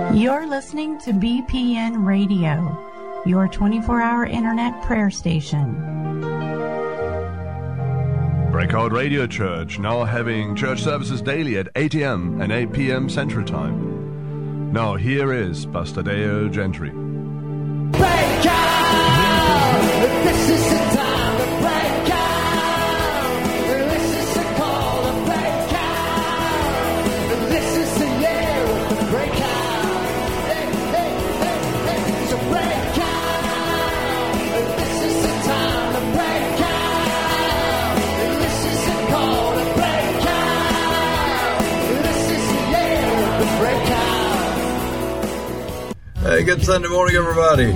You're listening to BPN Radio, your 24-hour internet prayer station. Breakout Radio Church, now having church services daily at 8 a.m. and 8 p.m. Central Time. Now here is Pastor Dale Gentry. Break out! This is the time to break out! This is the call to break out! This is the year of the breakout! Hey, hey, hey, hey! So break out! This is the time to break out! This is the call to break out! This is the year of the breakout! Hey, good Sunday morning, everybody.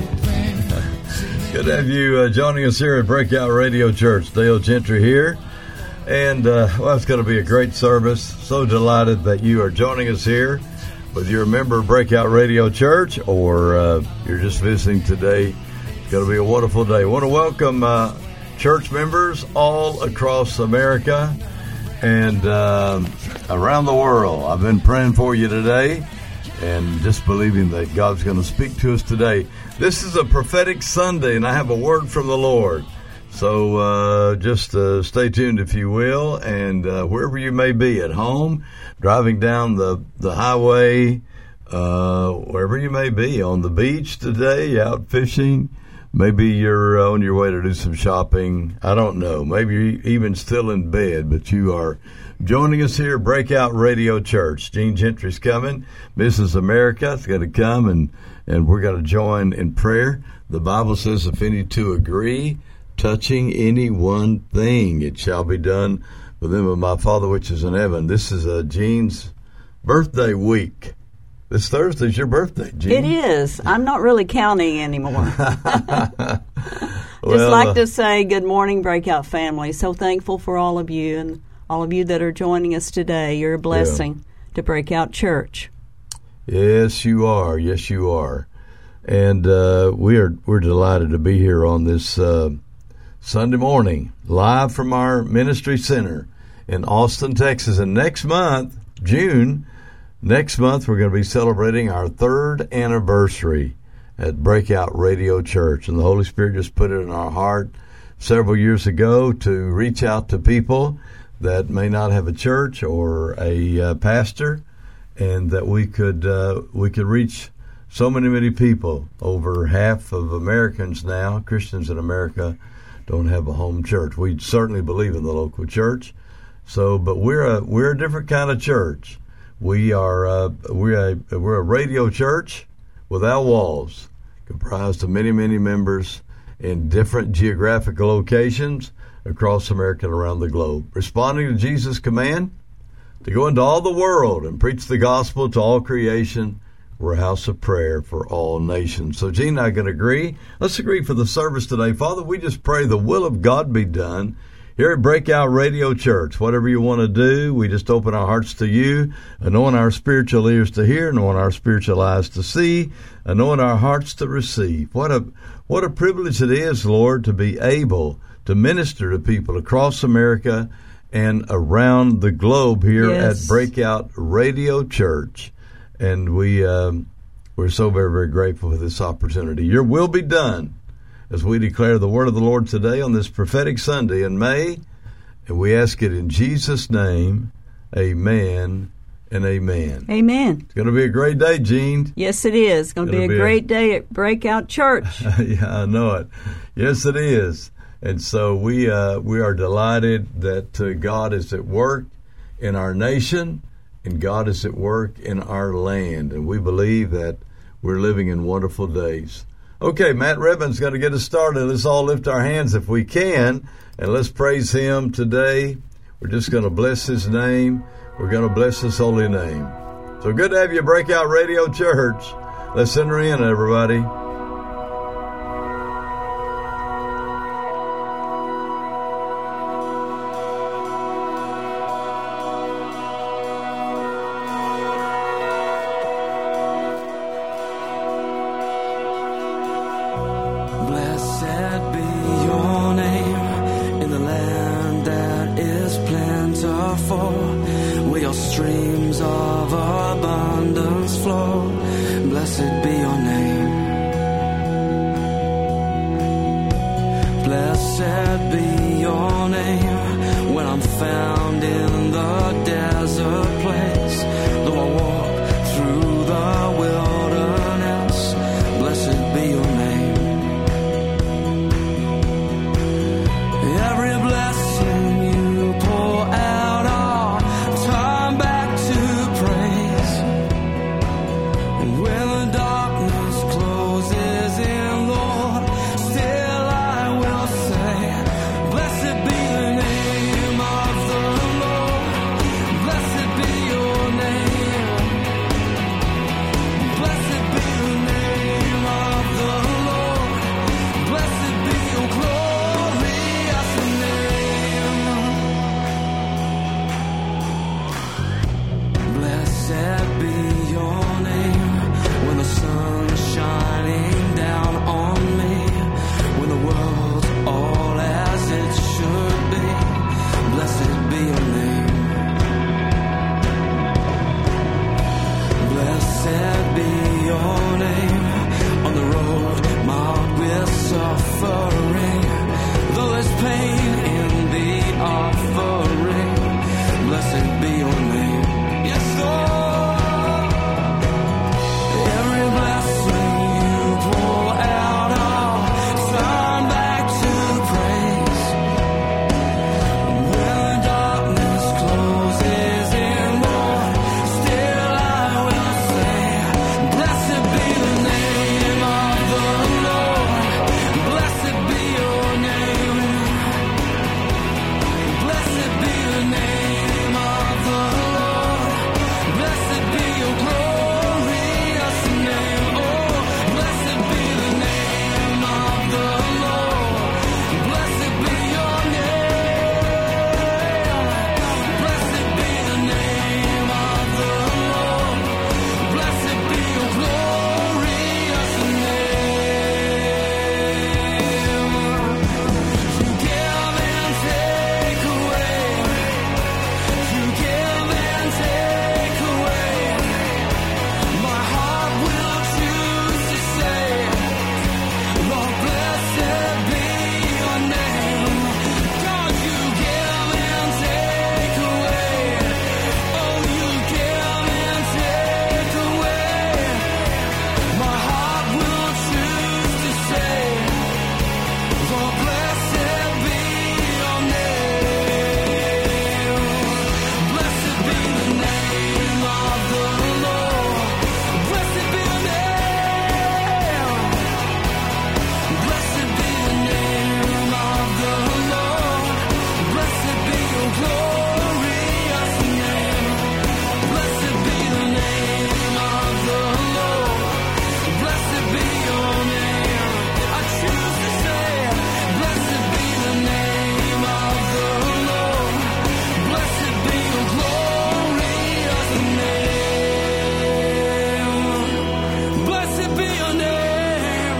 Good to have you joining us here at Breakout Radio Church. Dale Gentry here. And, well, it's going to be a great service. So delighted that you are joining us here, whether you're a member of Breakout Radio Church or you're just visiting today. It's going to be a wonderful day. I want to welcome church members all across America and around the world. I've been praying for you today and just believing that God's going to speak to us today. This is a prophetic Sunday, and I have a word from the Lord. So just stay tuned, if you will, and wherever you may be, at home, driving down the highway, wherever you may be, on the beach today, out fishing. Maybe you're on your way to do some shopping. I don't know. Maybe you're even still in bed, but you are joining us here, Breakout Radio Church. Gene Gentry's coming. Mrs. America is going to come, and we're going to join in prayer. The Bible says, if any two agree, touching any one thing, it shall be done for them of my Father which is in heaven. This is Gene's birthday week. This Thursday's your birthday, Gene. It is. I'm not really counting anymore. Well, Just like to say good morning, Breakout family. So thankful for all of you and all of you that are joining us today. You're a blessing to Breakout Church. Yes, you are. Yes, you are. And we're delighted to be here on this Sunday morning, live from our ministry center in Austin, Texas. And next month, June, we're going to be celebrating our 3rd anniversary at Breakout Radio Church. And the Holy Spirit just put it in our heart several years ago to reach out to people that may not have a church or a pastor, and that we could reach so many people. Over half of Americans now, Christians in America, don't have a home church. We certainly believe in the local church. So, but we're a different kind of church. We're a radio church without walls, comprised of many members in different geographical locations across America and around the globe, responding to Jesus' command to go into all the world and preach the gospel to all creation. We're a house of prayer for all nations. So Gene and I can agree. Let's agree for the service today. Father, we just pray the will of God be done here at Breakout Radio Church. Whatever you want to do, we just open our hearts to you, anoint our spiritual ears to hear, anoint our spiritual eyes to see, anoint our hearts to receive. What a privilege it is, Lord, to be able to minister to people across America and around the globe here at Breakout Radio Church. And we're so very grateful for this opportunity. Your will be done as we declare the word of the Lord today on this prophetic Sunday in May. And we ask it in Jesus' name. Amen and amen. Amen. It's going to be a great day, Gene. Yes, it is. It's going to be a great day at Breakout Church. Yeah, I know it. Yes, it is. And so we are delighted that God is at work in our nation, and God is at work in our land. And we believe that we're living in wonderful days. Okay, Matt Revan's going to get us started. Let's all lift our hands if we can, and let's praise him today. We're just going to bless his name. We're going to bless his holy name. So good to have you, Breakout Radio Church. Let's enter in, everybody. Streams of abundance overflow. Blessed be your name. Blessed be your name when I'm found in the desert place. Though I walk through the wilderness, blessed be your name. Every blessing you pour out, I'll turn back to praise. And when the darkness closes in, Lord, still I will say, blessed be the name of the Lord. Blessed be your name. Blessed be the name of the Lord. Blessed be your glorious name. Blessed be your name when the sun's shining down on me, when the world's all as it should be. Blessed be your name. Blessed be your name on the road marked with suffering. Though there's pain in the offering, blessed be your name. Yes, Lord. Every blessing you pour out, I'll turn back to praise. When the darkness closes in, Lord, still I will say, blessed be the name of the Lord. Blessed be your name. Blessed be the name of the Lord. Blessed be your glorious name. Oh, blessed be the name of the Lord. Blessed be your name. Blessed be the name of the Lord. Blessed be your glorious name. You give and take away. You give and take away. My heart will choose to say, Lord, blessed be your name. God, you give and take away. Oh, you give and take away. My heart will choose to say, Lord, blessed be your name. Blessed be the name of the Lord. Blessed be the name. Blessed be the name of the Lord. Blessed be your glorious name. Blessed be the name of the Lord. Blessed be your name. I choose to say, blessed be the name of the Lord. Blessed be your glorious name. Blessed be your name.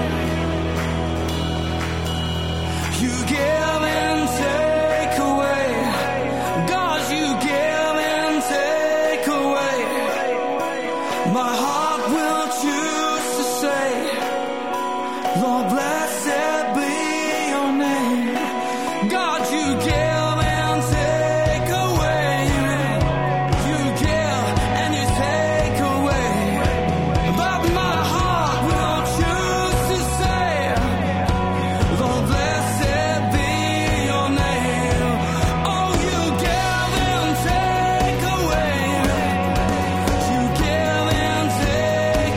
You give and take away. God, you give and take away. My heart will choose to say, Lord, blessed be your name. God, you give and take away. You give and you take away. But my heart will choose to say, Lord, blessed be your name. Oh, you give and take away. You give and take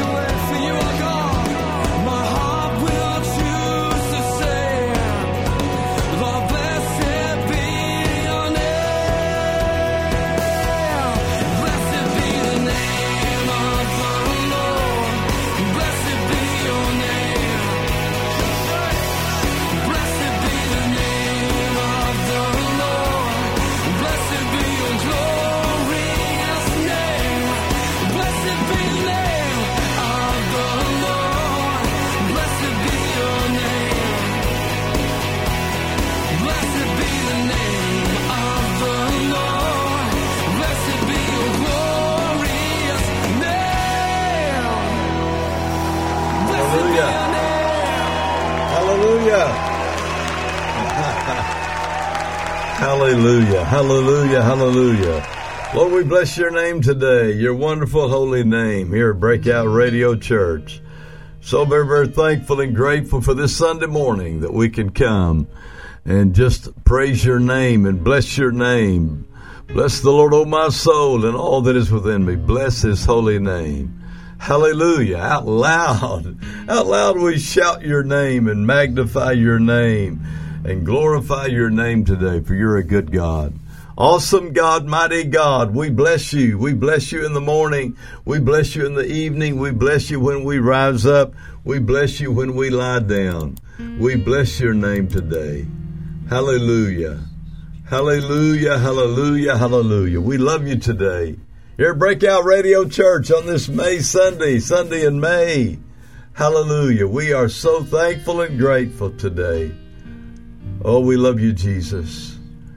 Hallelujah, hallelujah, hallelujah. Lord, we bless your name today, your wonderful holy name here at Breakout Radio Church. So very, very thankful and grateful for this Sunday morning that we can come and just praise your name and bless your name. Bless the Lord, O my soul, and all that is within me. Bless his holy name. Hallelujah. Out loud we shout your name and magnify your name and glorify your name today, for you're a good God. Awesome God, mighty God, we bless you. We bless you in the morning. We bless you in the evening. We bless you when we rise up. We bless you when we lie down. We bless your name today. Hallelujah. Hallelujah, hallelujah, hallelujah. We love you today. Here at Breakout Radio Church on this May Sunday in May. Hallelujah. We are so thankful and grateful today. Oh, we love you, Jesus.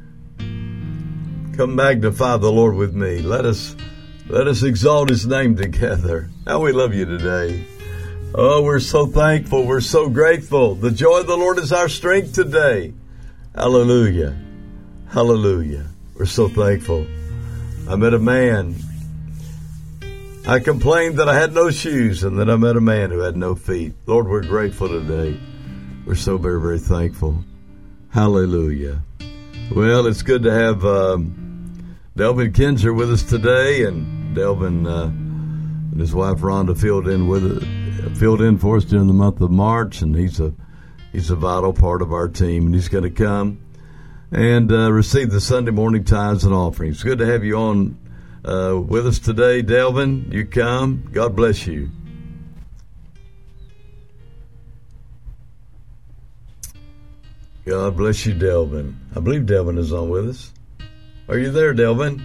Come magnify the Lord with me. Let us exalt his name together. How we love you today. Oh, we're so thankful. We're so grateful. The joy of the Lord is our strength today. Hallelujah. Hallelujah. We're so thankful. I met a man. I complained that I had no shoes, and then I met a man who had no feet. Lord, we're grateful today. We're so very, very thankful. Hallelujah. Well, it's good to have Delvin Kinzer with us today, and Delvin and his wife Rhonda filled in for us during the month of March, and he's a vital part of our team, and he's going to come and receive the Sunday morning tithes and offerings. It's good to have you on with us today, Delvin. You come. God bless you. God bless you, Delvin. I believe Delvin is on with us. Are you there, Delvin?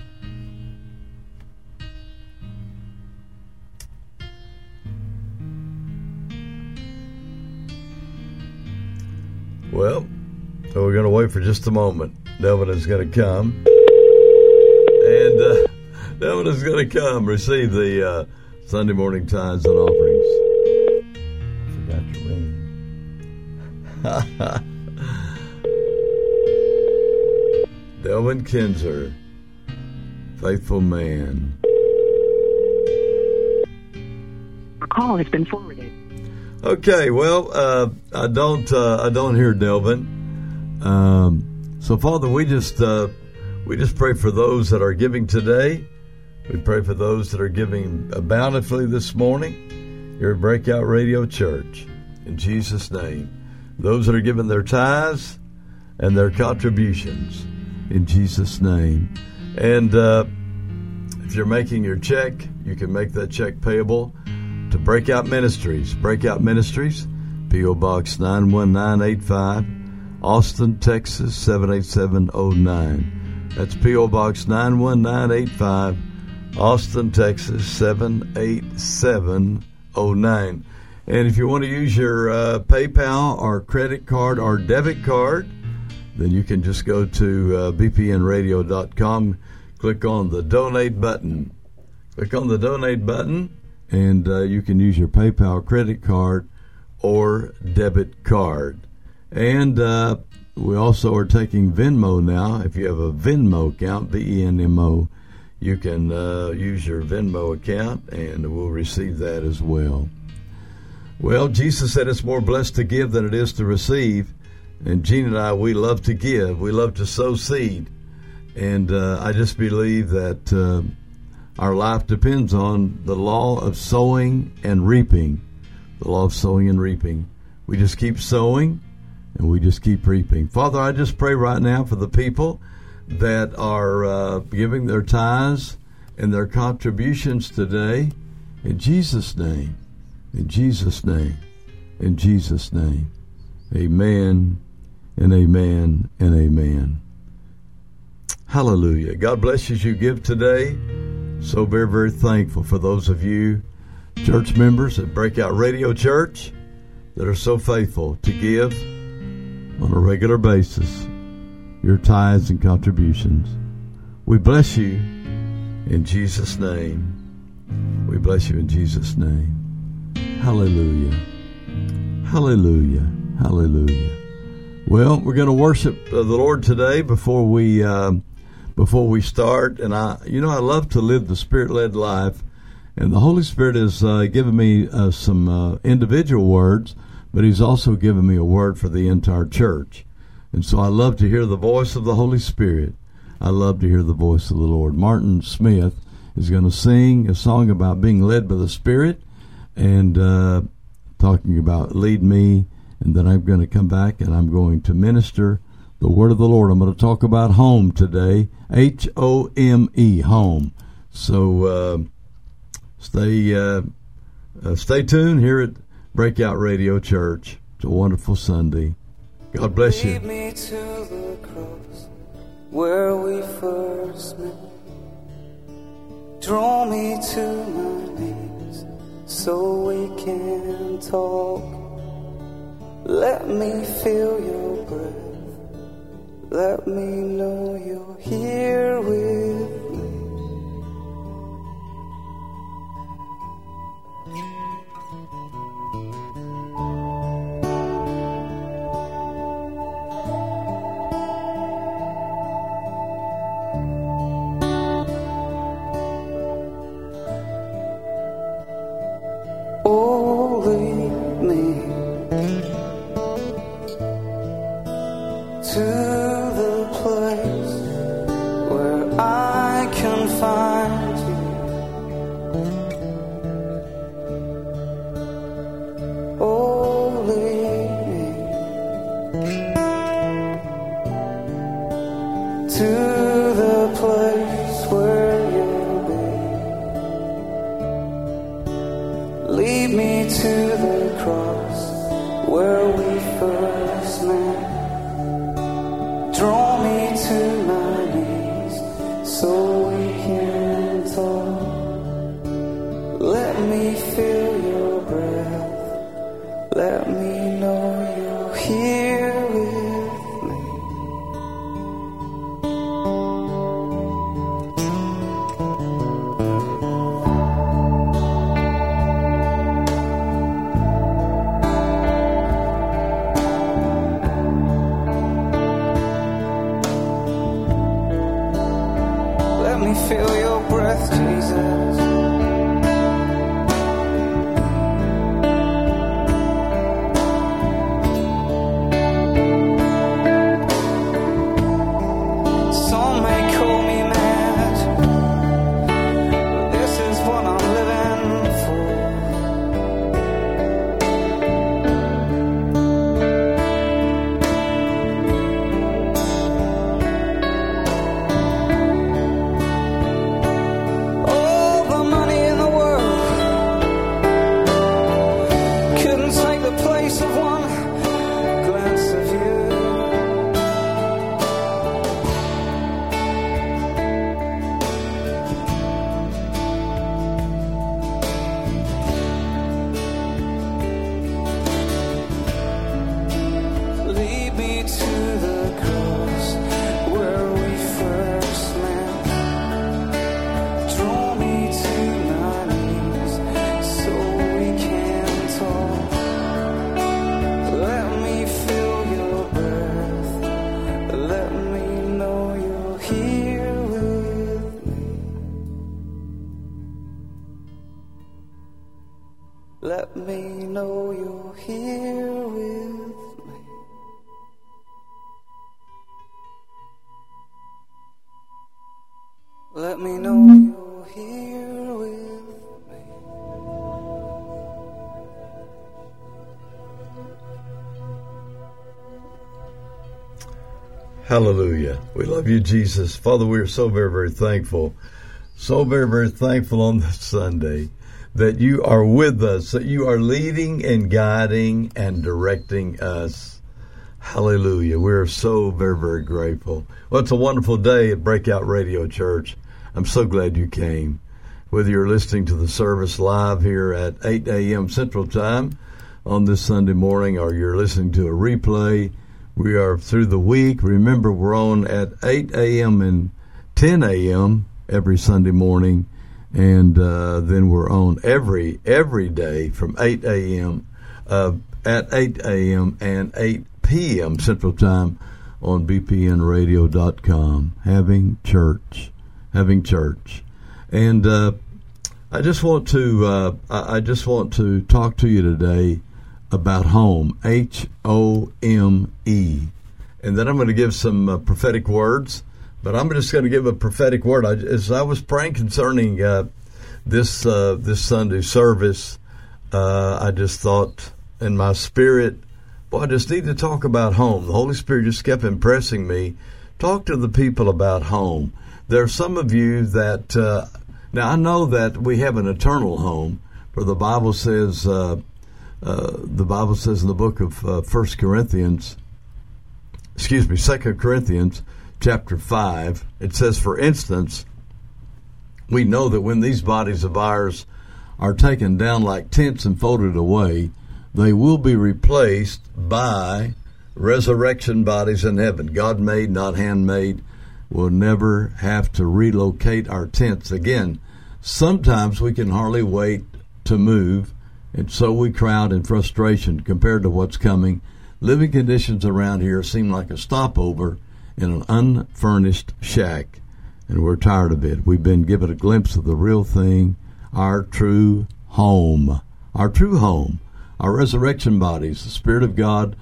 Well, so we're going to wait for just a moment. Delvin is going to come. And Delvin is going to come receive the Sunday morning tithes and offerings. Forgot your ring. Delvin Kinzer, faithful man. A call has been forwarded. Okay, well, I don't hear Delvin. So, Father, we just pray for those that are giving today. We pray for those that are giving bountifully this morning here at Breakout Radio Church. In Jesus' name, those that are giving their tithes and their contributions. In Jesus' name. And if you're making your check, you can make that check payable to Breakout Ministries. Breakout Ministries, P.O. Box 91985, Austin, Texas 78709. That's P.O. Box 91985, Austin, Texas 78709. And if you want to use your PayPal or credit card or debit card, then you can just go to bpnradio.com, click on the donate button. Click on the donate button, and you can use your PayPal credit card or debit card. And we also are taking Venmo now. If you have a Venmo account, VENMO, you can use your Venmo account, and we'll receive that as well. Well, Jesus said it's more blessed to give than it is to receive. And Gene and I, we love to give. We love to sow seed. And I just believe that our life depends on the law of sowing and reaping. The law of sowing and reaping. We just keep sowing, and we just keep reaping. Father, I just pray right now for the people that are giving their tithes and their contributions today. In Jesus' name. In Jesus' name. In Jesus' name. Amen. And amen and amen. Hallelujah. God bless you as you give today. So very, very thankful for those of you church members at Breakout Radio Church that are so faithful to give on a regular basis your tithes and contributions. We bless you in Jesus' name. We bless you in Jesus' name. Hallelujah. Hallelujah. Hallelujah. Well, we're going to worship the Lord today before we start. And I love to live the Spirit-led life, and the Holy Spirit has given me some individual words, but He's also given me a word for the entire church. And so I love to hear the voice of the Holy Spirit. I love to hear the voice of the Lord. Martin Smith is going to sing a song about being led by the Spirit, and talking about lead me. And then I'm going to come back and I'm going to minister the word of the Lord. I'm going to talk about home today, H-O-M-E, home. So stay tuned here at Breakout Radio Church. It's a wonderful Sunday. God bless you. Lead me to the cross where we first met. Draw me to my knees so we can talk. Let me feel your breath. Let me know you're here with me. Oh, lead me to the place where I can find you. Oh, lead me to the place where you'll be. Lead me to the cross where we first met. Draw me to my knees so we can talk. Let me feel your breath. Let me know you're here with me. Let me feel your breath, Jesus. Some may call me mad, but this is what I'm living for. All the money in the world couldn't take the place of one glance of you. Lead me to the cross where we first met. Draw me to my knees so we can talk. Let me feel your breath. Let me know you're here with me. Let me know you're here with me. Let me know you're here with me. Hallelujah. We love you, Jesus. Father, we are so very, very thankful. So very, very thankful on this Sunday that you are with us, that you are leading and guiding and directing us. Hallelujah. We are so very, very grateful. Well, it's a wonderful day at Breakout Radio Church. I'm so glad you came. Whether you're listening to the service live here at 8 a.m. Central Time on this Sunday morning, or you're listening to a replay, we are through the week. Remember, we're on at 8 a.m. and 10 a.m. every Sunday morning, and then we're on every day from 8 a.m. At 8 a.m. and 8 p.m. Central Time on bpnradio.com. Having church. And I just want to talk to you today about home, Home. And then I'm going to give some prophetic words, but I'm just going to give a prophetic word. As I was praying concerning this Sunday service, I just thought in my spirit, boy, I just need to talk about home. The Holy Spirit just kept impressing me. Talk to the people about home. There are some of you that, now I know that we have an eternal home, for the Bible says in the book of 2 Corinthians chapter 5, it says, for instance, we know that when these bodies of ours are taken down like tents and folded away, they will be replaced by resurrection bodies in heaven. God made, not handmade. We'll never have to relocate our tents again. Sometimes we can hardly wait to move, and so we crowd in frustration compared to what's coming. Living conditions around here seem like a stopover in an unfurnished shack, and we're tired of it. We've been given a glimpse of the real thing, our true home, our resurrection bodies. The Spirit of God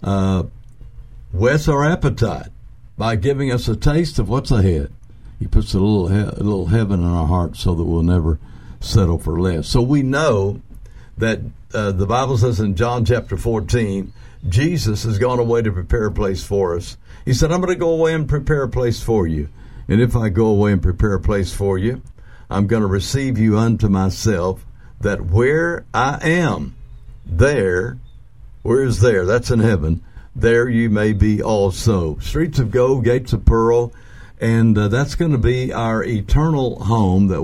whets our appetite by giving us a taste of what's ahead. He puts a little heaven in our hearts so that we'll never settle for less. So we know that the Bible says in John chapter 14, Jesus has gone away to prepare a place for us. He said, I'm going to go away and prepare a place for you. And if I go away and prepare a place for you, I'm going to receive you unto myself, that where I am, there, where is there? That's in heaven. There you may be also. Streets of gold, gates of pearl, and that's going to be our eternal home that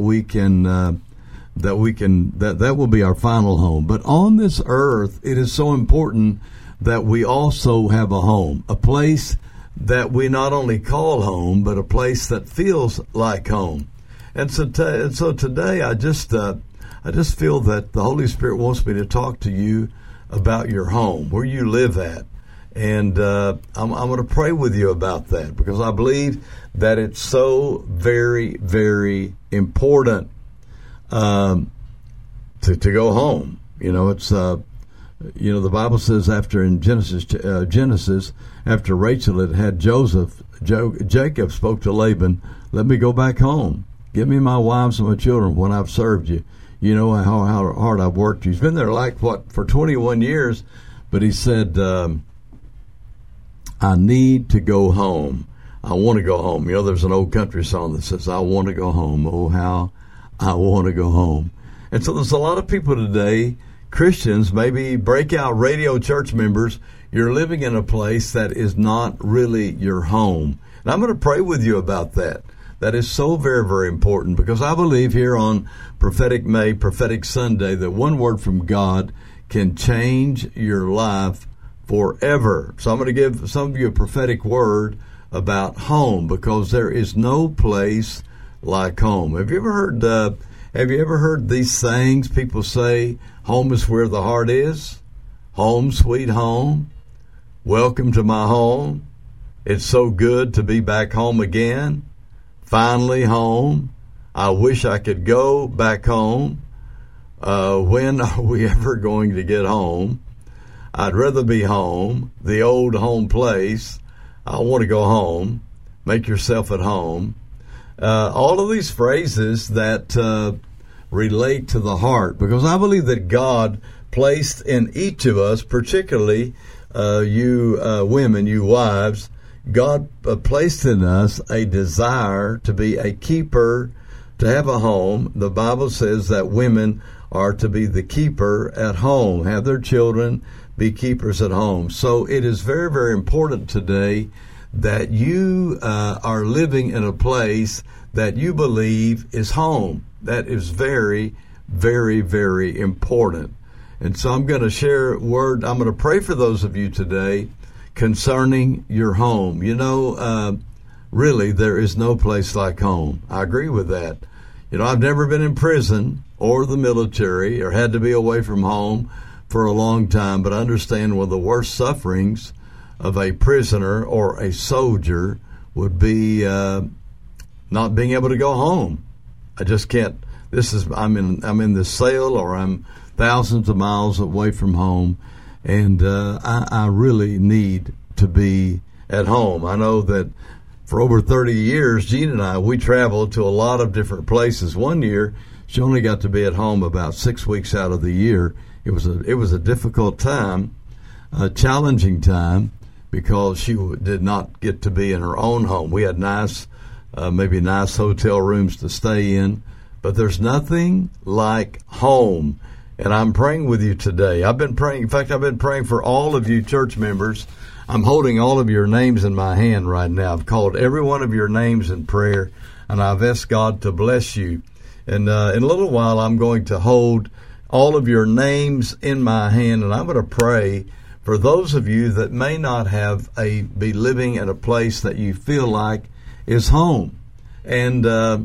will be our final home. But on this earth, it is so important that we also have a home, a place that we not only call home, but a place that feels like home. And so today, I just feel that the Holy Spirit wants me to talk to you about your home, where you live at. And I'm going to pray with you about that, because I believe that it's so very, very important to go home. You know, it's the Bible says in Genesis, after Rachel had Joseph, Jacob spoke to Laban, let me go back home. Give me my wives and my children when I've served you. You know how hard I've worked. He's been there for 21 years, but he said, I need to go home. I want to go home. You know, there's an old country song that says, I want to go home. Oh, how I want to go home. And so there's a lot of people today, Christians, maybe breakout radio church members, you're living in a place that is not really your home. And I'm going to pray with you about that. That is so very, very important, because I believe here on Prophetic May, Prophetic Sunday, that one word from God can change your life forever. So I'm going to give some of you a prophetic word about home, because there is no place like home. Have you ever heard these sayings? People say, home is where the heart is. Home, sweet home. Welcome to my home. It's so good to be back home again. Finally home. I wish I could go back home. When are we ever going to get home? I'd rather be home, the old home place. I want to go home. Make yourself at home. All of these phrases that relate to the heart, because I believe that God placed in each of us, particularly you women, you wives, God placed in us a desire to be a keeper, to have a home. The Bible says that women are to be the keeper at home, have their children, be keepers at home. So it is very, very important today that you are living in a place that you believe is home. That is very, very, very important. And so I'm going to share a word. I'm going to pray for those of you today concerning your home. You know, really, there is no place like home. I agree with that. You know, I've never been in prison or the military or had to be away from home for a long time, but I understand one of the worst sufferings of a prisoner or a soldier would be not being able to go home. I just can't. I'm in this cell, or I'm thousands of miles away from home, and I really need to be at home. I know that for over 30 years, Jean and I, we traveled to a lot of different places. One year, she only got to be at home about 6 weeks out of the year. It was a difficult time, a challenging time, because she did not get to be in her own home. We had maybe nice hotel rooms to stay in, but there's nothing like home. And I'm praying with you today. I've been praying. In fact, I've been praying for all of you church members. I'm holding all of your names in my hand right now. I've called every one of your names in prayer, and I've asked God to bless you. And in a little while, I'm going to hold all of your names in my hand, and I'm going to pray for those of you that may not be living in a place that you feel like is home. And I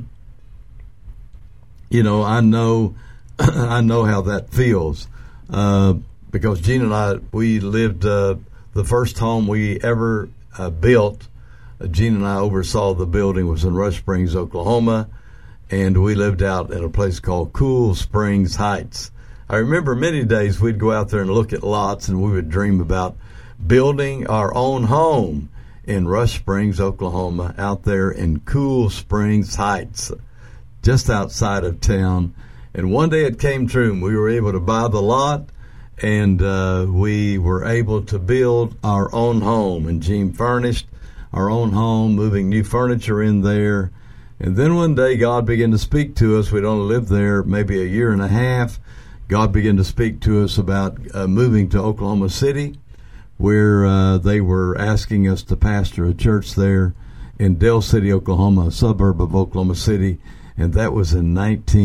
know I know how that feels, because Jean and I, we lived the first home we ever built. Jean and I oversaw the building, was in Rush Springs, Oklahoma, and we lived out in a place called Cool Springs Heights. I remember many days we'd go out there and look at lots, and we would dream about building our own home in Rush Springs, Oklahoma, out there in Cool Springs Heights, just outside of town. And one day it came true, and we were able to buy the lot, and we were able to build our own home. And Jean furnished our own home, moving new furniture in there. And then one day God began to speak to us. We'd only lived there maybe a year and a half. God began to speak to us about moving to Oklahoma City, where they were asking us to pastor a church there in Dell City, Oklahoma, a suburb of Oklahoma City. And that was in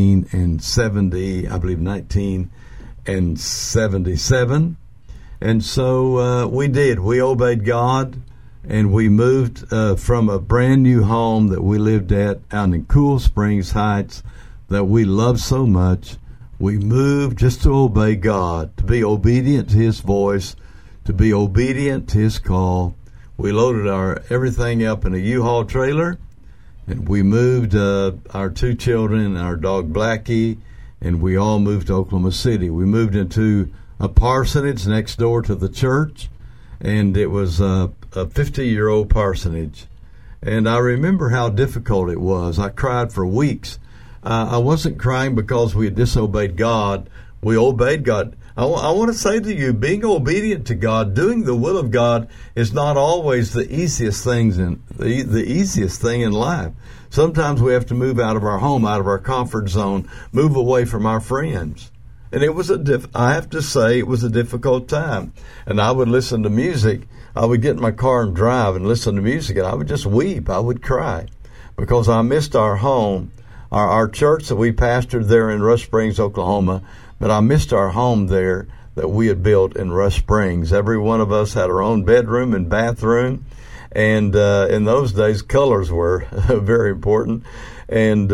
1977. And so we did. We obeyed God, and we moved from a brand new home that we lived at out in Cool Springs Heights that we loved so much. We moved just to obey God, to be obedient to His voice, to be obedient to His call. We loaded everything up in a U-Haul trailer, and we moved our two children and our dog Blackie, and we all moved to Oklahoma City. We moved into a parsonage next door to the church, and it was a 50-year-old parsonage. And I remember how difficult it was. I cried for weeks. I wasn't crying because we had disobeyed God. We obeyed God. I want to say to you, being obedient to God, doing the will of God, is not always the easiest thing in life. Sometimes we have to move out of our home, out of our comfort zone, move away from our friends. And it was I have to say, it was a difficult time. And I would listen to music. I would get in my car and drive and listen to music, and I would just weep. I would cry because I missed our home, our church that we pastored there in Rush Springs, Oklahoma. But I missed our home there that we had built in Rush Springs. Every one of us had our own bedroom and bathroom. And in those days, colors were very important. And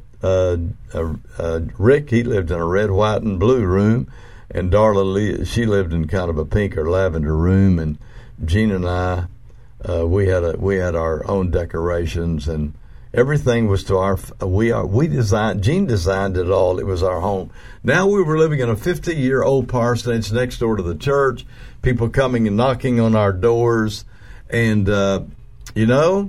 Rick, he lived in a red, white, and blue room. And Darla, she lived in kind of a pink or lavender room. And Jean and I, we had our own decorations, and everything was to our. Jean designed it all. It was our home. Now we were living in a 50-year-old parsonage next door to the church. People coming and knocking on our doors, and we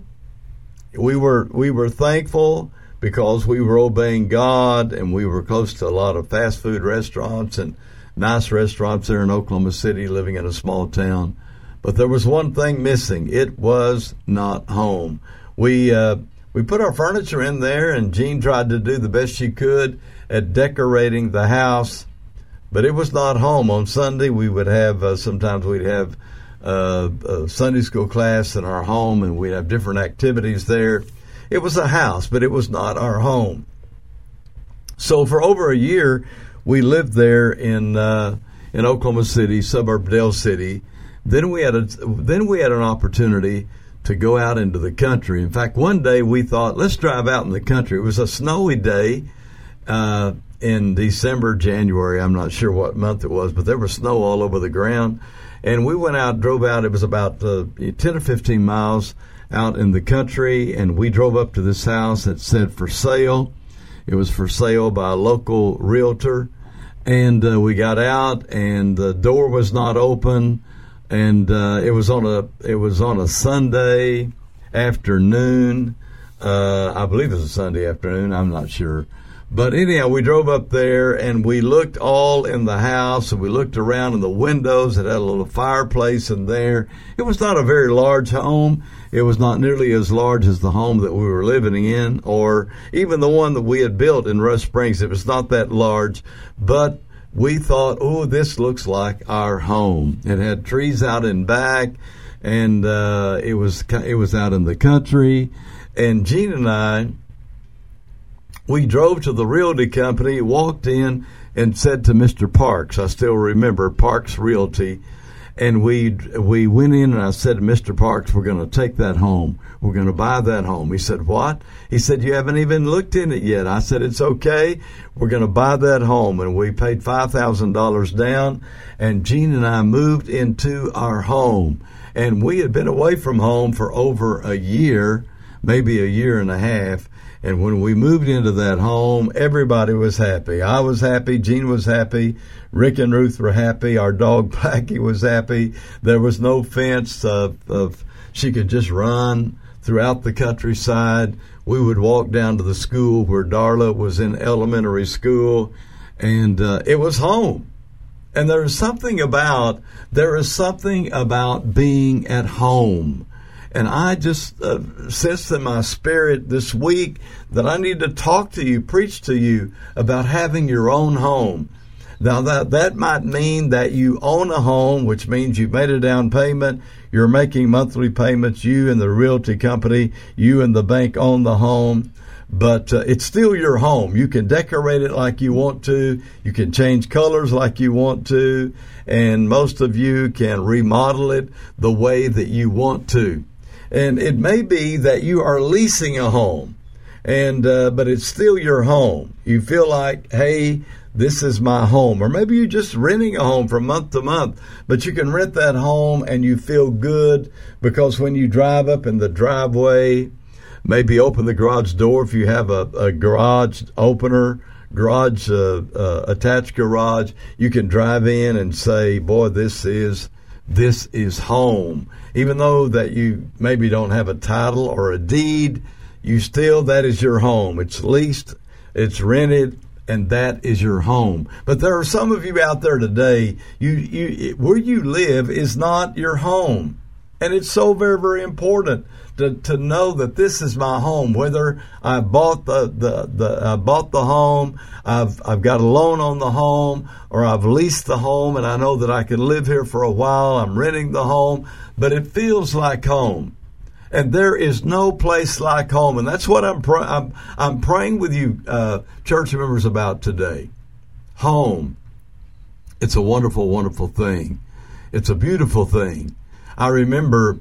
were thankful because we were obeying God, and we were close to a lot of fast food restaurants and nice restaurants there in Oklahoma City, living in a small town. But there was one thing missing. It was not home. We put our furniture in there, and Jean tried to do the best she could at decorating the house, but it was not home. On Sunday, we would have, sometimes we'd have a Sunday school class in our home, and we'd have different activities there. It was a house, but it was not our home. So for over a year, we lived there in Oklahoma City, suburb Dell City. Then we had an opportunity to go out into the country. In fact, one day we thought, let's drive out in the country. It was a snowy day in in December, January. I'm not sure what month it was, but there was snow all over the ground. And we went out, drove out. It was about 10 or 15 miles out in the country, and we drove up to this house that said for sale. It was for sale by a local realtor. And we got out, and the door was not open, and it was on a Sunday afternoon. I believe it was a Sunday afternoon. I'm not sure. But anyhow, we drove up there, and we looked all in the house, and we looked around in the windows. It had a little fireplace in there. It was not a very large home. It was not nearly as large as the home that we were living in, or even the one that we had built in Rush Springs. It was not that large, but we thought, oh, this looks like our home. It had trees out in back, and it was out in the country. And Gene and I, we drove to the realty company, walked in, and said to Mr. Parks, I still remember Parks Realty, and we went in, and I said to Mr. Parks, we're going to take that home. We're going to buy that home. He said, what? He said, you haven't even looked in it yet. I said, it's okay. We're going to buy that home. And we paid $5,000 down, and Gene and I moved into our home. And we had been away from home for over a year, maybe a year and a half. And when we moved into that home, everybody was happy. I was happy. Gene was happy. Rick and Ruth were happy. Our dog Blackie was happy. There was no fence she could just run throughout the countryside. We would walk down to the school where Darla was in elementary school, and it was home. And there is something about being at home. And I just sensed in my spirit this week that I need to talk to you, preach to you about having your own home. Now, that might mean that you own a home, which means you've made a down payment, you're making monthly payments, you and the realty company, you and the bank own the home, but it's still your home. You can decorate it like you want to, you can change colors like you want to, and most of you can remodel it the way that you want to. And it may be that you are leasing a home, but it's still your home. You feel like, hey, this is my home. Or maybe you're just renting a home from month to month, but you can rent that home and you feel good because when you drive up in the driveway, maybe open the garage door if you have a garage opener, attached garage, you can drive in and say, boy, this is home. Even though that you maybe don't have a title or a deed, that is your home. It's leased, it's rented, and that is your home. But there are some of you out there today, where you live is not your home. And it's so very, very important to know that this is my home. Whether I bought the home, I've got a loan on the home, or I've leased the home, and I know that I can live here for a while. I'm renting the home, but it feels like home. And there is no place like home, and that's what I'm praying with you, church members, about today. Home. It's a wonderful, wonderful thing. It's a beautiful thing. I remember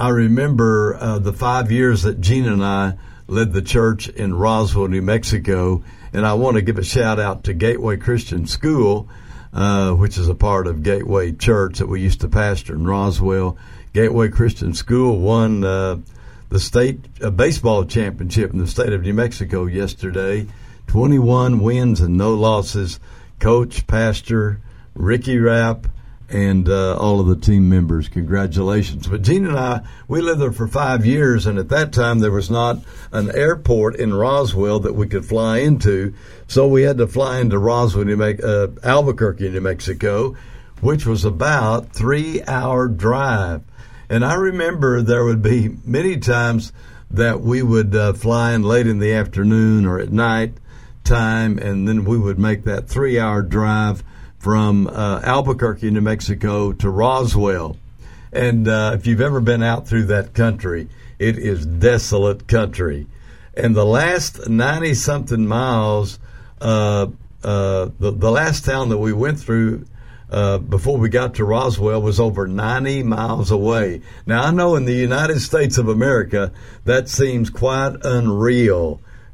the 5 years that Gene and I led the church in Roswell, New Mexico, and I want to give a shout out to Gateway Christian School, which is a part of Gateway Church that we used to pastor in Roswell. Gateway Christian School won the state baseball championship in the state of New Mexico yesterday. 21 wins and no losses. Coach, pastor, Ricky Rapp, and all of the team members. Congratulations. But Gene and I, we lived there for 5 years, and at that time there was not an airport in Roswell that we could fly into, so we had to fly into Roswell, Albuquerque, New Mexico, which was about 3-hour drive. And I remember there would be many times that we would fly in late in the afternoon or at night time, and then we would make that 3-hour drive from Albuquerque, New Mexico to Roswell. And if you've ever been out through that country, it is desolate country. And the last 90-something miles, the last town that we went through before we got to Roswell was over 90 miles away. Now, I know in the United States of America, that seems quite unreal.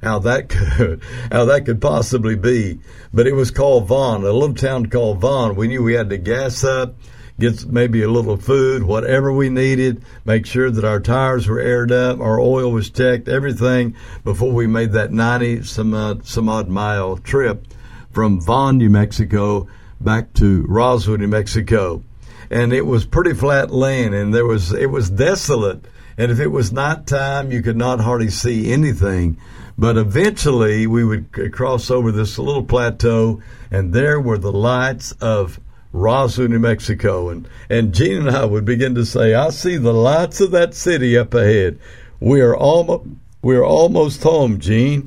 how that could possibly be. But it was called Vaughn, a little town called Vaughn. We knew we had to gas up, get maybe a little food, whatever we needed, make sure that our tires were aired up, our oil was checked, everything before we made that 90 some odd mile trip from Vaughn, New Mexico, back to Roswell, New Mexico. And it was pretty flat land, and it was desolate. And if it was nighttime, you could not hardly see anything. But eventually, we would cross over this little plateau, and there were the lights of Roswell, New Mexico. And Gene and I would begin to say, I see the lights of that city up ahead. We're almost home, Gene.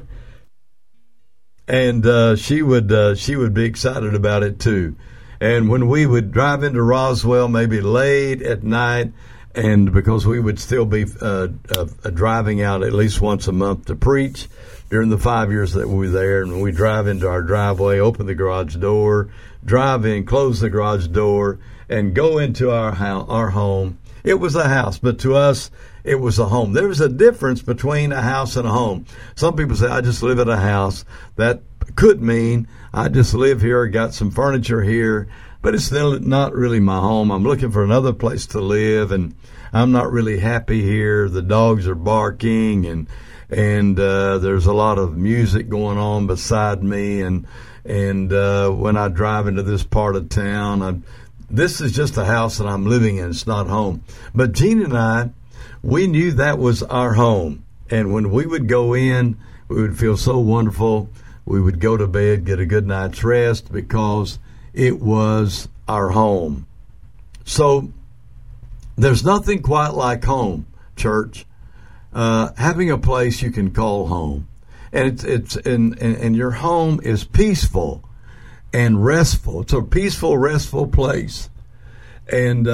And she would be excited about it too. And when we would drive into Roswell, maybe late at night, and because we would still be driving out at least once a month to preach during the 5 years that we were there, and we drive into our driveway, open the garage door, drive in, close the garage door, and go into our home. It was a house, but to us, it was a home. There was a difference between a house and a home. Some people say, I just live at a house. That could mean I just live here, got some furniture here, but it's still not really my home. I'm looking for another place to live, and I'm not really happy here. The dogs are barking, and there's a lot of music going on beside me, and when I drive into this part of town, this is just a house that I'm living in. It's not home. But Gene and I, we knew that was our home. And when we would go in, we would feel so wonderful. We would go to bed, get a good night's rest, because it was our home. So there's nothing quite like home, church. Having a place you can call home. And your home is peaceful and restful. It's a peaceful, restful place. And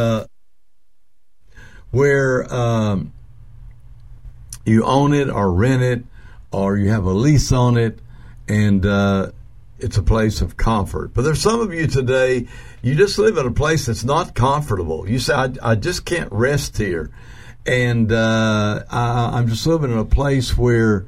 where you own it or rent it, or you have a lease on it, and it's a place of comfort. But there's some of you today, you just live in a place that's not comfortable. You say, I just can't rest here. And I'm just living in a place where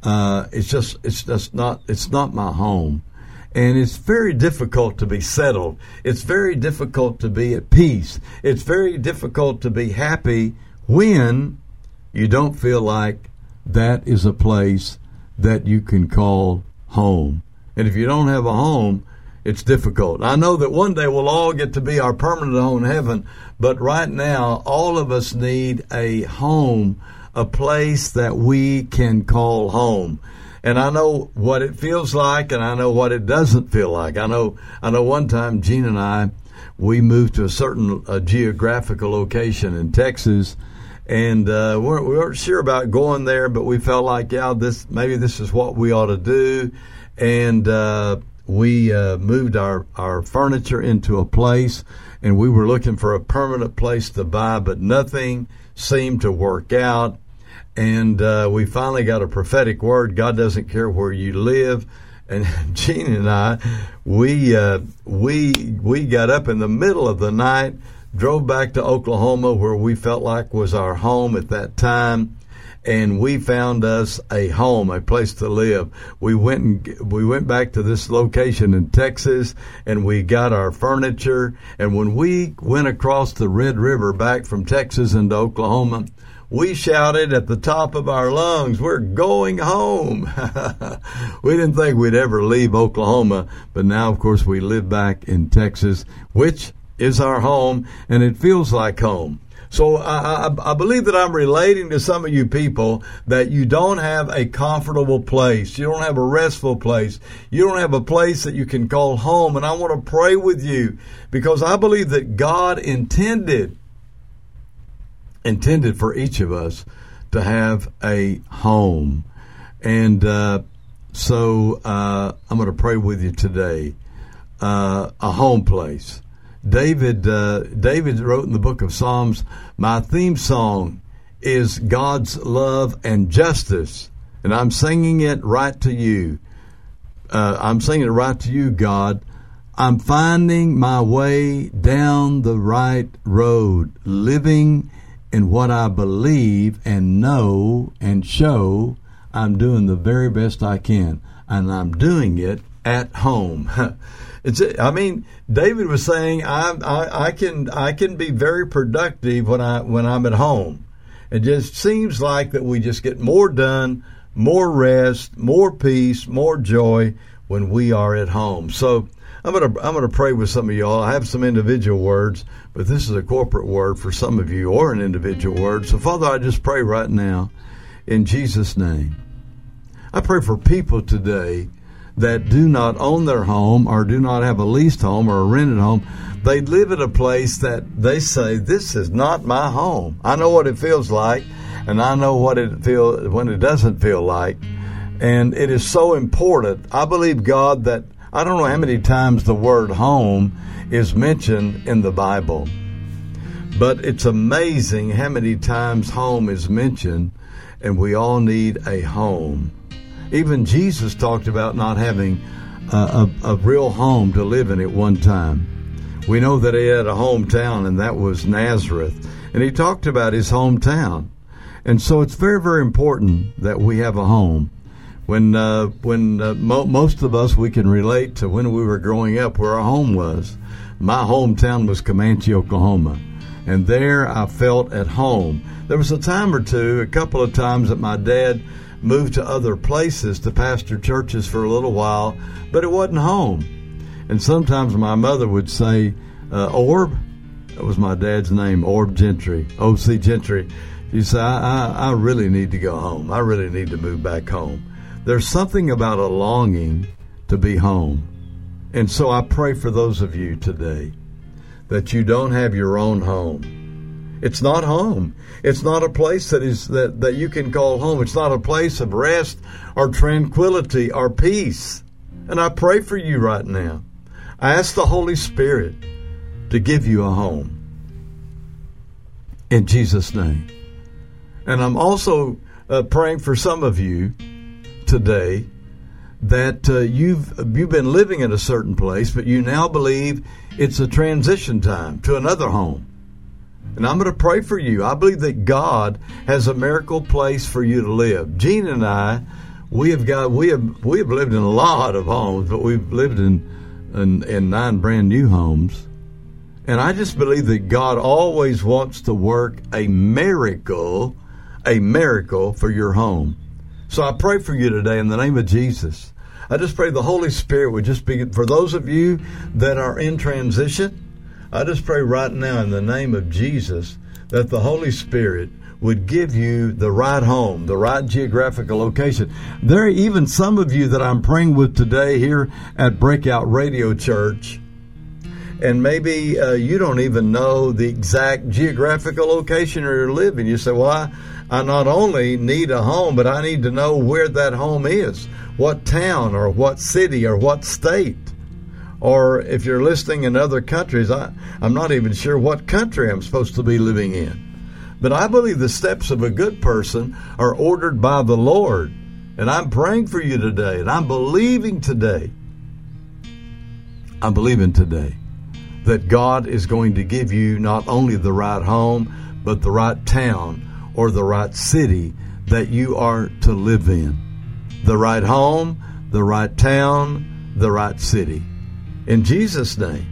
it's not my home. And it's very difficult to be settled. It's very difficult to be at peace. It's very difficult to be happy when you don't feel like that is a place that you can call home. And if you don't have a home, it's difficult. I know that one day we'll all get to be our permanent home in heaven, but right now, all of us need a home, a place that we can call home. And I know what it feels like, and I know what it doesn't feel like. I know one time Gene and I, we moved to a certain geographical location in Texas, and we weren't sure about going there, but we felt like, maybe this is what we ought to do. And we moved our furniture into a place, and we were looking for a permanent place to buy, but nothing seemed to work out. And we finally got a prophetic word. God doesn't care where you live. And Gene and I, we got up in the middle of the night, drove back to Oklahoma, where we felt like was our home at that time, and we found us a home, a place to live. We went back to this location in Texas, and we got our furniture. And when we went across the Red River back from Texas into Oklahoma, we shouted at the top of our lungs, we're going home. We didn't think we'd ever leave Oklahoma, but now, of course, we live back in Texas, which is our home, and it feels like home. So I believe that I'm relating to some of you people that you don't have a comfortable place. You don't have a restful place. You don't have a place that you can call home. And I want to pray with you, because I believe that God intended for each of us to have a home. And so I'm going to pray with you today. A home place. David wrote in the book of Psalms, my theme song is God's love and justice. And I'm singing it right to you. I'm singing it right to you, God. I'm finding my way down the right road, living in what I believe and know and show I'm doing the very best I can, and I'm doing it at home. David was saying, I can be very productive when I'm at home. It just seems like that we just get more done, more rest, more peace, more joy when we are at home. So I'm gonna pray with some of y'all. I have some individual words, but this is a corporate word for some of you, or an individual word. So Father, I just pray right now in Jesus' name. I pray for people today that do not own their home, or do not have a leased home or a rented home. They live at a place that they say, this is not my home. I know what it feels like, and I know what it feels when it doesn't feel like. And it is so important. I believe, God, that I don't know how many times the word home is mentioned in the Bible, but it's amazing how many times home is mentioned, and we all need a home. Even Jesus talked about not having a real home to live in at one time. We know that he had a hometown, and that was Nazareth. And he talked about his hometown. And so it's very, very important that we have a home. When most of us, we can relate to when we were growing up, where our home was. My hometown was Comanche, Oklahoma. And there I felt at home. There was a time or two, a couple of times, that my dad moved to other places to pastor churches for a little while, but it wasn't home. And sometimes my mother would say, Orb, that was my dad's name, Orb Gentry, O.C. Gentry. She'd say, I really need to go home. I really need to move back home. There's something about a longing to be home. And so I pray for those of you today that you don't have your own home. It's not home. It's not a place that you can call home. It's not a place of rest or tranquility or peace. And I pray for you right now. I ask the Holy Spirit to give you a home. In Jesus' name. And I'm also praying for some of you today that you've been living in a certain place, but you now believe it's a transition time to another home. And I'm going to pray for you. I believe that God has a miracle place for you to live. Gene and I, we have lived in a lot of homes, but we've lived in 9 brand new homes. And I just believe that God always wants to work a miracle for your home. So I pray for you today in the name of Jesus. I just pray the Holy Spirit would just be, for those of you that are in transition, I just pray right now in the name of Jesus that the Holy Spirit would give you the right home, the right geographical location. There are even some of you that I'm praying with today here at Breakout Radio Church, and maybe you don't even know the exact geographical location where you're living. You say, well, I not only need a home, but I need to know where that home is, what town or what city or what state. Or if you're listening in other countries, I'm not even sure what country I'm supposed to be living in. But I believe the steps of a good person are ordered by the Lord. And I'm praying for you today, and I'm believing today that God is going to give you not only the right home, but the right town or the right city that you are to live in. The right home, the right town, the right city. In Jesus' name,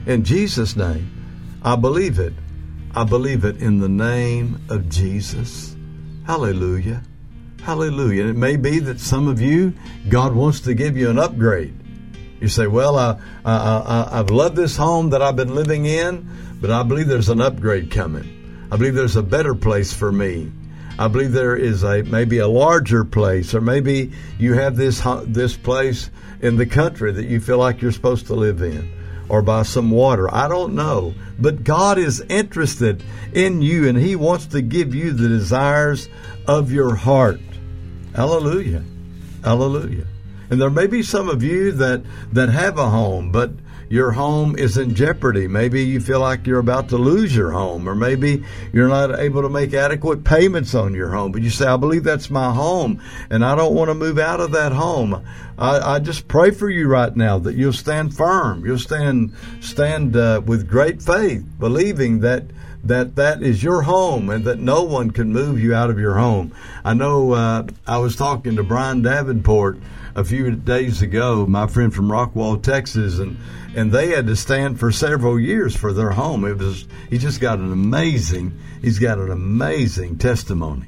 I believe it. I believe it in the name of Jesus. Hallelujah. Hallelujah. And it may be that some of you, God wants to give you an upgrade. You say, well, I've loved this home that I've been living in, but I believe there's an upgrade coming. I believe there's a better place for me. I believe there is maybe a larger place, or maybe you have this place in the country that you feel like you're supposed to live in, or by some water. I don't know. But God is interested in you, and He wants to give you the desires of your heart. Hallelujah. Hallelujah. And there may be some of you that have a home, but your home is in jeopardy. Maybe you feel like you're about to lose your home, or maybe you're not able to make adequate payments on your home. But you say, I believe that's my home, and I don't want to move out of that home. I just pray for you right now that you'll stand firm. You'll stand with great faith, believing that that is your home and that no one can move you out of your home. I know I was talking to Brian Davenport a few days ago, my friend from Rockwall, Texas, and they had to stand for several years for their home. He's got an amazing testimony.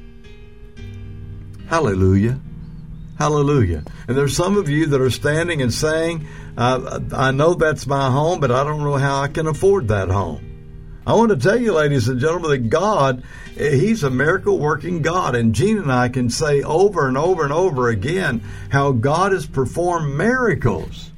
Hallelujah. Hallelujah. And there's some of you that are standing and saying, I know that's my home, but I don't know how I can afford that home. I want to tell you, ladies and gentlemen, that God, He's a miracle-working God. And Gene and I can say over and over and over again how God has performed miracles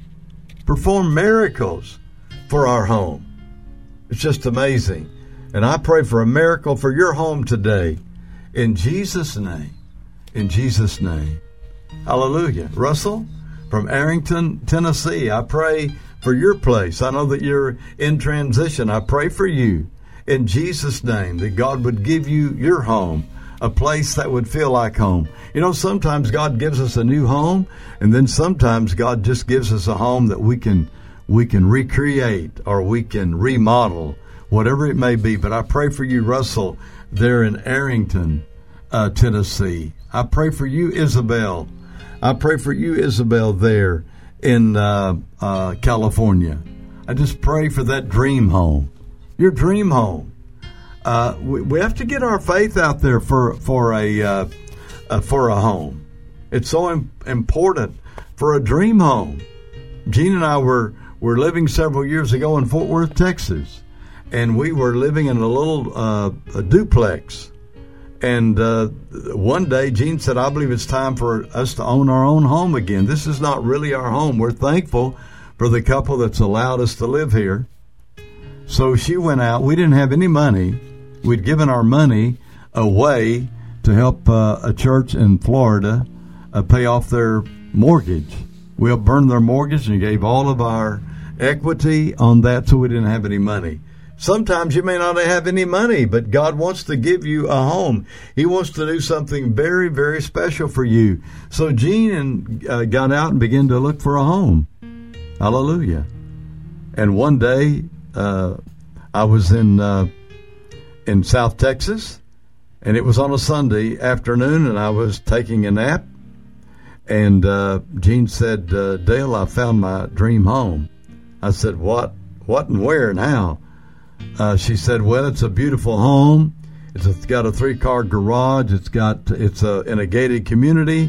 for our home. It's just amazing. And I pray for a miracle for your home today. In Jesus' name. In Jesus' name. Hallelujah. Russell from Arrington, Tennessee, I pray for your place. I know that you're in transition. I pray for you in Jesus' name that God would give you your home, a place that would feel like home. You know, sometimes God gives us a new home, and then sometimes God just gives us a home that we can recreate or we can remodel, whatever it may be. But I pray for you, Russell, there in Arrington, Tennessee. I pray for you, Isabel. I pray for you, Isabel, there in California. I just pray for that dream home, your dream home. We have to get our faith out there for a home. It's so important for a dream home. Gene and I were living several years ago in Fort Worth, Texas, and we were living in a little a duplex. And one day, Gene said, I believe it's time for us to own our own home again. This is not really our home. We're thankful for the couple that's allowed us to live here. So she went out. We didn't have any money. We'd given our money away to help a church in Florida pay off their mortgage. We burned their mortgage and gave all of our equity on that, so we didn't have any money. Sometimes you may not have any money, but God wants to give you a home. He wants to do something very, very special for you. So Gene got out and began to look for a home. Hallelujah. And one day, I was in South Texas, and it was on a Sunday afternoon, and I was taking a nap. And Gene said, Dale, I found my dream home. I said, what and where and how? She said, well, it's a beautiful home. It's got a 3-car garage. It's in a gated community.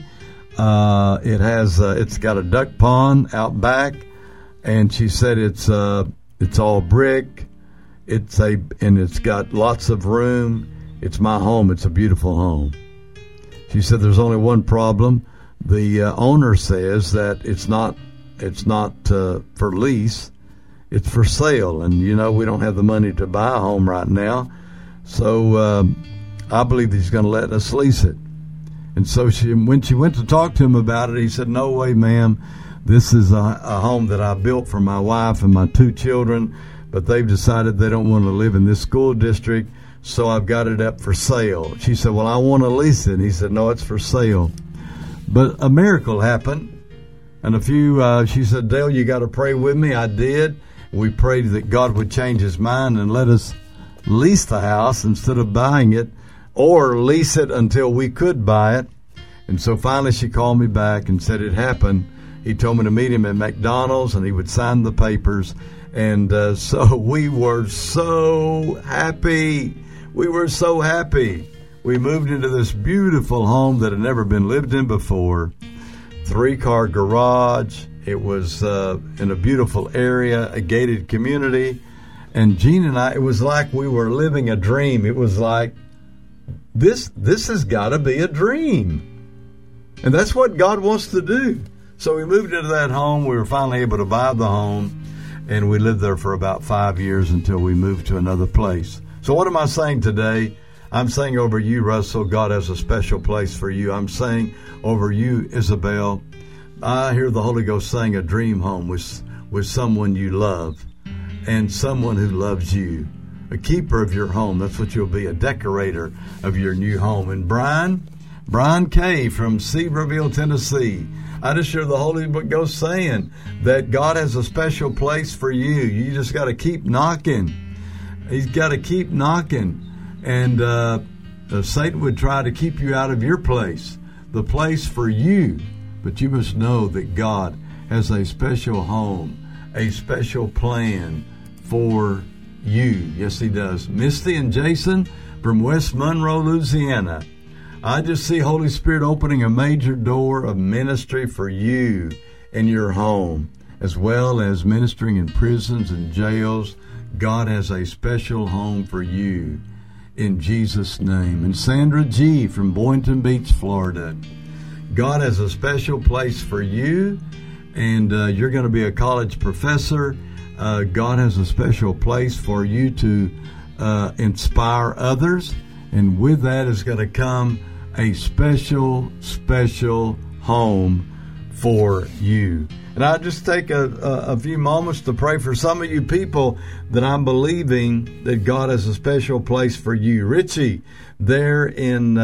It's got a duck pond out back. And she said it's all brick. And it's got lots of room. It's my home. It's a beautiful home. She said there's only one problem. The owner says that it's not for lease. It's for sale, and we don't have the money to buy a home right now, so I believe he's going to let us lease it. And so when she went to talk to him about it, he said, no way, ma'am, this is a home that I built for my wife and my 2 children, but they've decided they don't want to live in this school district, so I've got it up for sale. She said, well, I want to lease it. And he said, no, it's for sale. But a miracle happened, and she said, Dale, you got to pray with me. I did. We prayed that God would change his mind and let us lease the house instead of buying it, or lease it until we could buy it. And so finally she called me back and said it happened. He told me to meet him at McDonald's and he would sign the papers. And so we were so happy. We were so happy. We moved into this beautiful home that had never been lived in before. 3-car garage. It was in a beautiful area, a gated community. And Gene and I, it was like we were living a dream. It was like, this has got to be a dream. And that's what God wants to do. So we moved into that home. We were finally able to buy the home. And we lived there for about 5 years until we moved to another place. So what am I saying today? I'm saying over you, Russell, God has a special place for you. I'm saying over you, Isabel, I hear the Holy Ghost saying a dream home with someone you love and someone who loves you. A keeper of your home. That's what you'll be, a decorator of your new home. And Brian Kay from Seaverville, Tennessee, I just hear the Holy Ghost saying that God has a special place for you. You just got to keep knocking. He's got to keep knocking. And Satan would try to keep you out of your place, the place for you. But you must know that God has a special home, a special plan for you. Yes, He does. Misty and Jason from West Monroe, Louisiana. I just see Holy Spirit opening a major door of ministry for you in your home, as well as ministering in prisons and jails. God has a special home for you in Jesus' name. And Sandra G. from Boynton Beach, Florida. God has a special place for you, and you're going to be a college professor. God has a special place for you to inspire others, and with that is going to come a special home for you. And I'll just take a few moments to pray for some of you people that I'm believing that God has a special place for you. Ricky there in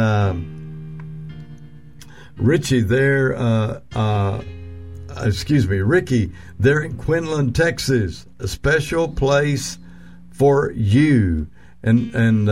Quinlan, Texas, a special place for you. And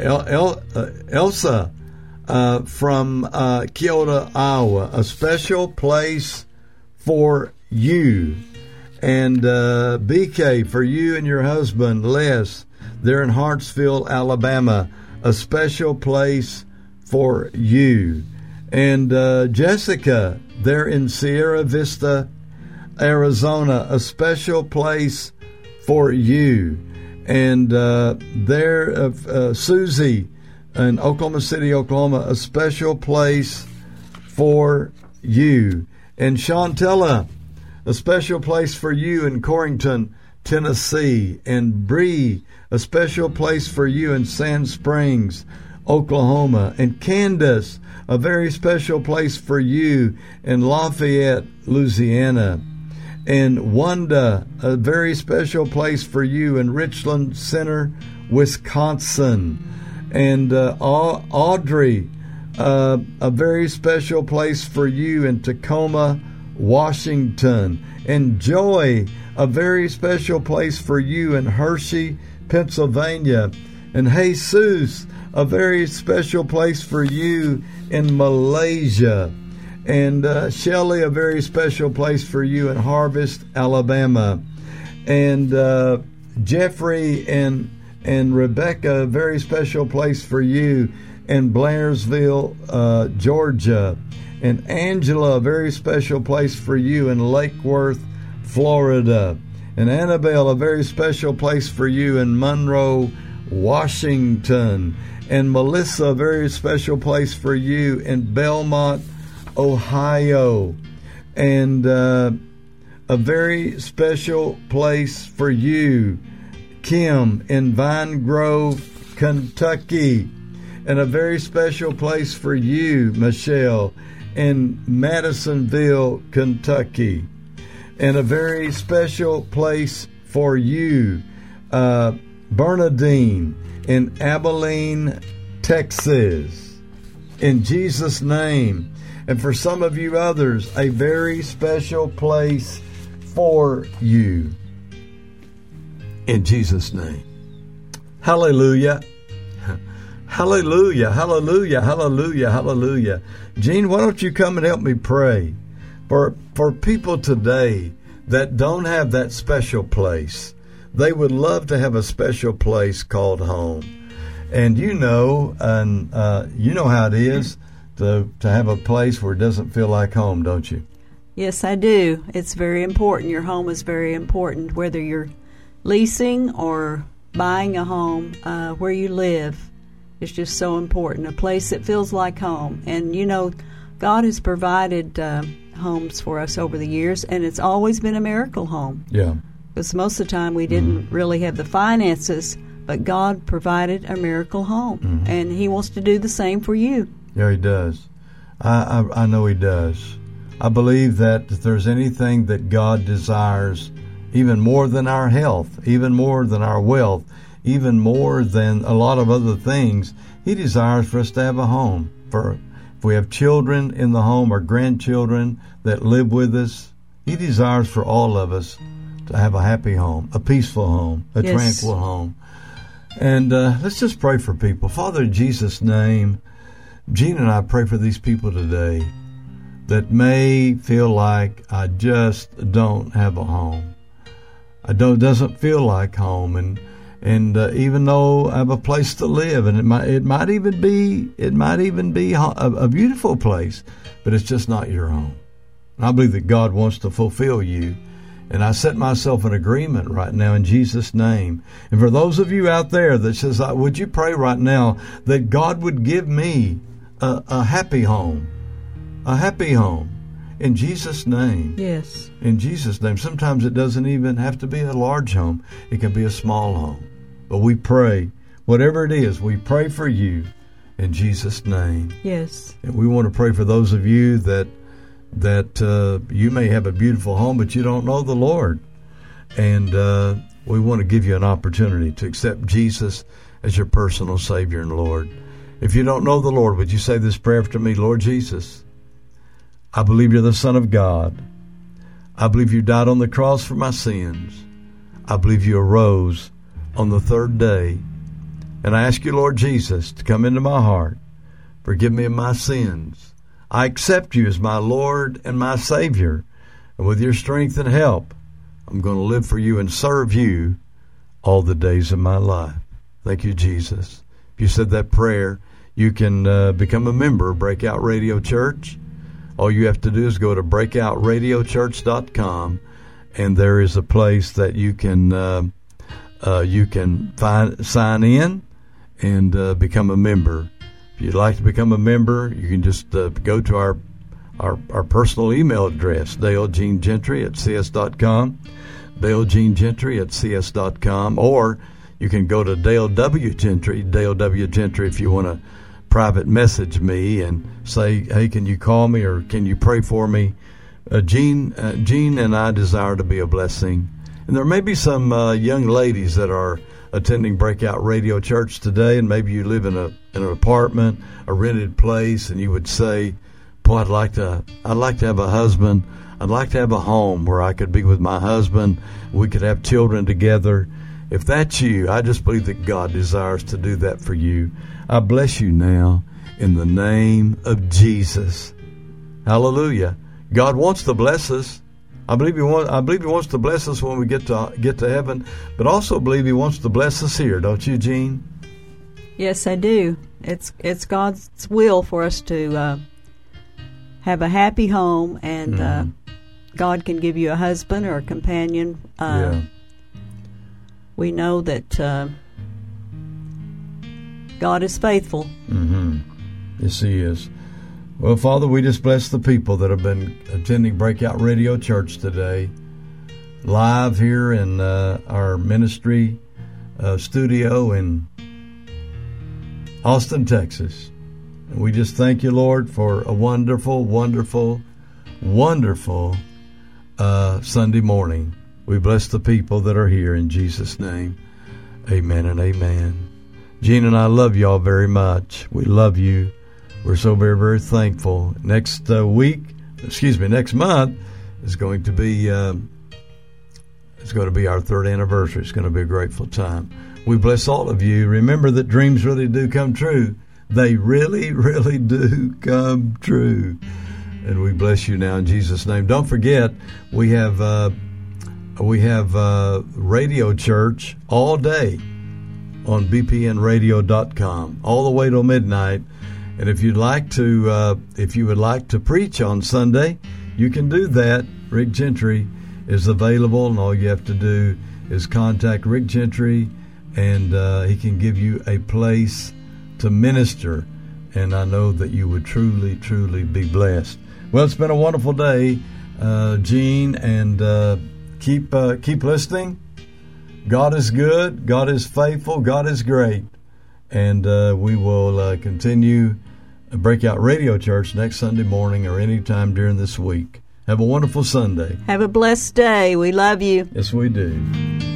Elsa from Kyoto, Iowa, a special place for you. And BK, for you and your husband, Les, they're in Hartsville, Alabama, a special place for you. And Jessica, they're in Sierra Vista, Arizona, a special place for you. And Susie in Oklahoma City, Oklahoma, a special place for you. And Chantella, a special place for you in Corrington, Tennessee. And Bree, a special place for you in Sand Springs, Oklahoma. And Candace, a very special place for you in Lafayette, Louisiana. And Wanda, a very special place for you in Richland Center, Wisconsin. And Audrey, a very special place for you in Tacoma, Washington. And Joy, a very special place for you in Hershey, Pennsylvania. And Jesus, a very special place for you in Malaysia. And Shelley, a very special place for you in Harvest, Alabama. And Jeffrey and Rebecca, a very special place for you in Blairsville, Georgia. And Angela, a very special place for you in Lake Worth, Florida. And Annabelle, a very special place for you in Monroe, Washington. And Melissa, a very special place for you in Belmont, Ohio. And a very special place for you, Kim, in Vine Grove, Kentucky. And a very special place for you, Michelle, in Madisonville, Kentucky. And a very special place for you, Bernadine, in Abilene, Texas. In Jesus' name. And for some of you others, a very special place for you. In Jesus' name. Hallelujah. Hallelujah, hallelujah, hallelujah, hallelujah. Gene, why don't you come and help me pray for people today that don't have that special place. They would love to have a special place called home. And you know how it is to have a place where it doesn't feel like home, don't you? Yes, I do. It's very important. Your home is very important, whether you're leasing or buying a home. Where you live is just so important, a place that feels like home. And, you know, God has provided homes for us over the years, and it's always been a miracle home. Yeah. Because most of the time we didn't really have the finances, but God provided a miracle home, and He wants to do the same for you. Yeah, He does. I know He does. I believe that if there's anything that God desires, even more than our health, even more than our wealth, even more than a lot of other things, He desires for us to have a home. If we have children in the home or grandchildren that live with us, He desires for all of us to have a happy home, a peaceful home, a tranquil home. And let's just pray for people. Father, in Jesus' name, Gene and I pray for these people today that may feel like I just don't have a home. Doesn't feel like home, and even though I have a place to live, and it might even be a beautiful place, but it's just not your home. And I believe that God wants to fulfill you. And I set myself in agreement right now in Jesus' name. And for those of you out there that says, would you pray right now that God would give me a happy home? A happy home. In Jesus' name. Yes. In Jesus' name. Sometimes it doesn't even have to be a large home. It can be a small home. But we pray, whatever it is, we pray for you in Jesus' name. Yes. And we want to pray for those of you that you may have a beautiful home, but you don't know the Lord. And we want to give you an opportunity to accept Jesus as your personal Savior and Lord. If you don't know the Lord, would you say this prayer after me? Lord Jesus, I believe you're the Son of God. I believe you died on the cross for my sins. I believe you arose on the third day. And I ask you, Lord Jesus, to come into my heart. Forgive me of my sins. I accept you as my Lord and my Savior. And with your strength and help, I'm going to live for you and serve you all the days of my life. Thank you, Jesus. If you said that prayer, you can become a member of Breakout Radio Church. All you have to do is go to breakoutradiochurch.com, and there is a place that you can sign in and become a member. If you'd like to become a member, you can just go to our personal email address, DaleGeneGentry@cs.com, DaleGeneGentry@cs.com, or you can go to Dale W. Gentry, Dale W. Gentry, if you want to private message me and say, hey, can you call me or can you pray for me? Gene and I desire to be a blessing. And there may be some young ladies that are attending Breakout Radio Church today, and maybe you live in an apartment, a rented place, and you would say, boy, I'd like to have a husband. I'd like to have a home where I could be with my husband. We could have children together. If that's you, I just believe that God desires to do that for you. I bless you now in the name of Jesus. Hallelujah. God wants to bless us. I believe He wants to bless us when we get to heaven, but also believe He wants to bless us here, don't you, Gene? Yes, I do. It's God's will for us to have a happy home, and God can give you a husband or a companion. We know that God is faithful. Mm-hmm. Yes, He is. Well, Father, we just bless the people that have been attending Breakout Radio Church today, live here in our ministry studio in Austin, Texas. And we just thank you, Lord, for a wonderful, wonderful, wonderful Sunday morning. We bless the people that are here in Jesus' name. Amen and amen. Gene and I love y'all very much. We love you. We're so very, very thankful. Next month is going to be our third anniversary. It's going to be a grateful time. We bless all of you. Remember that dreams really do come true. They really, really do come true. And we bless you now in Jesus' name. Don't forget, we have Radio Church all day on bpnradio.com, all the way till midnight. And if you would like to preach on Sunday, you can do that. Rick Gentry is available, and all you have to do is contact Rick Gentry, and he can give you a place to minister. And I know that you would truly, truly be blessed. Well, it's been a wonderful day, Gene, and keep listening. God is good. God is faithful. God is great. And we will continue Breakout Radio Church next Sunday morning or any time during this week. Have a wonderful Sunday. Have a blessed day. We love you. Yes, we do.